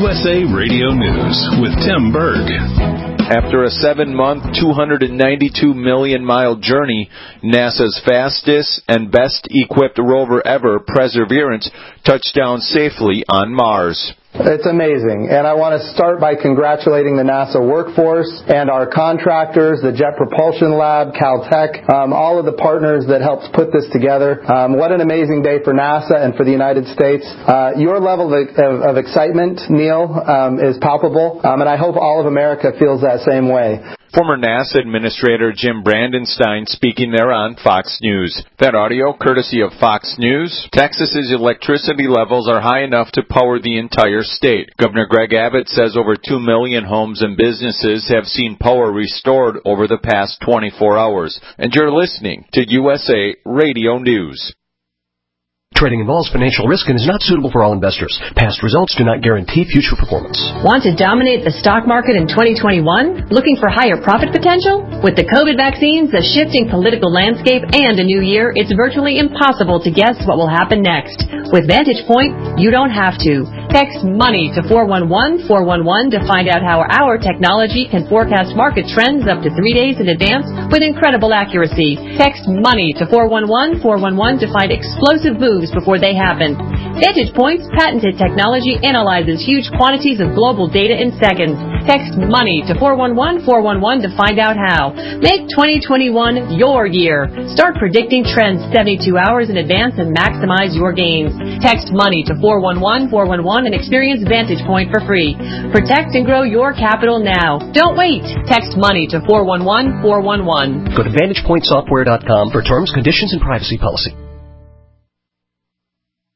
USA Radio News with Tim Berg. After a 7-month, 292-million-mile journey, NASA's fastest and best-equipped rover ever, Perseverance, touched down safely on Mars. It's amazing, and I want to start by congratulating the NASA workforce and our contractors, the Jet Propulsion Lab, Caltech, all of the partners that helped put this together. What an amazing day for NASA and for the United States. Your level of excitement, Neil, is palpable, and I hope all of America feels that same way. Former NASA Administrator Jim Brandenstein speaking there on Fox News. That audio courtesy of Fox News. Texas's electricity levels are high enough to power the entire state. Governor Greg Abbott says over 2 million homes and businesses have seen power restored over the past 24 hours. And you're listening to USA Radio News. Trading involves financial risk and is not suitable for all investors. Past results do not guarantee future performance. Want to dominate the stock market in 2021? Looking for higher profit potential? With the COVID vaccines, a shifting political landscape, and a new year, it's virtually impossible to guess what will happen next. With Vantage Point, you don't have to. Text MONEY to 411-411 to find out how our technology can forecast market trends up to 3 days in advance with incredible accuracy. Text MONEY to 411-411 to find explosive moves before they happen. Vantage Point's patented technology analyzes huge quantities of global data in seconds. Text MONEY to 411-411 to find out how. Make 2021 your year. Start predicting trends 72 hours in advance and maximize your gains. Text MONEY to 411-411 and experience Vantage Point for free. Protect and grow your capital now. Don't wait. Text MONEY to 411-411. Go to VantagePointSoftware.com for terms, conditions, and privacy policy.